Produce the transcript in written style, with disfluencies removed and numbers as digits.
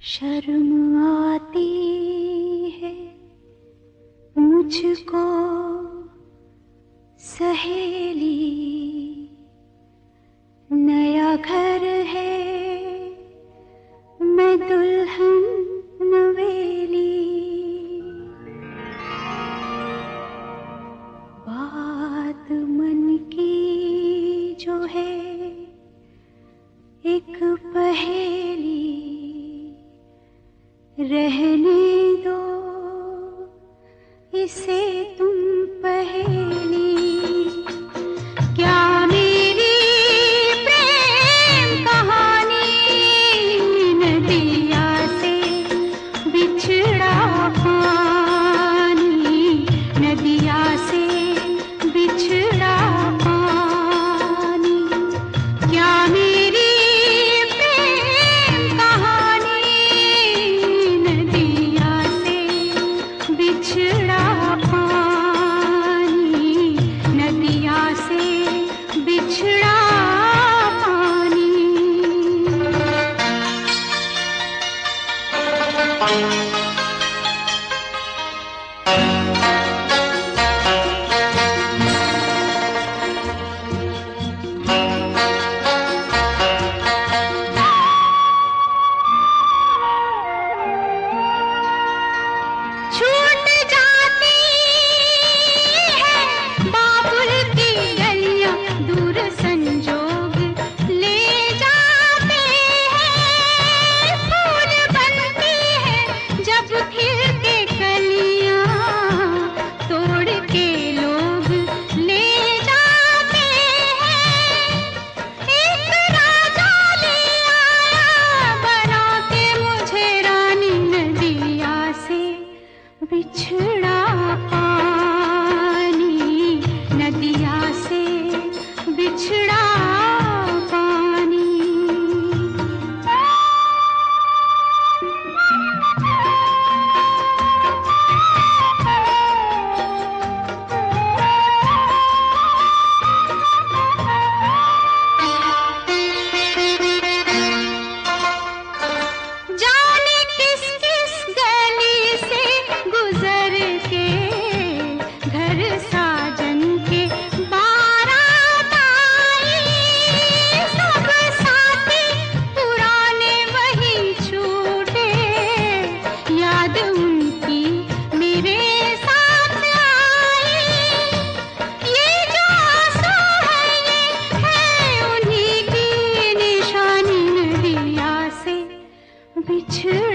शर्म आती है मुझको सहेली, नया घर है मैं दुल्हन नवेली। बात मन की जो है एक पहेली, रहने दो इसे तुम पहेली। क्या मेरी प्रेम कहानी नदिया से बिछड़ा पानी, नदिया से बिछड़ा पानी। क्या मेरी प्रेम कहानी नदिया से बिछड़ा पानी, नदिया से बिछड़ा पानी। छूट जाती है बाबुल की गलियां, दूर संजोग ले जाते हैं। फूल बनती है जब खिलके कलियां, तोड़ के लोग ले जाते हैं। एक राजा ले आया बना के मुझे रानी, नदिया से बिछड़ा पानी, नदिया से बिछड़ा पानी। जाने किस किस गली से गुजर के घर साजन के बारात आई। सब साथी पुराने वही छूटे, याद उनकी मेरे साथ आई। ये जो आंसू है उन्हीं की निशानी, नदिया से बिछड़ा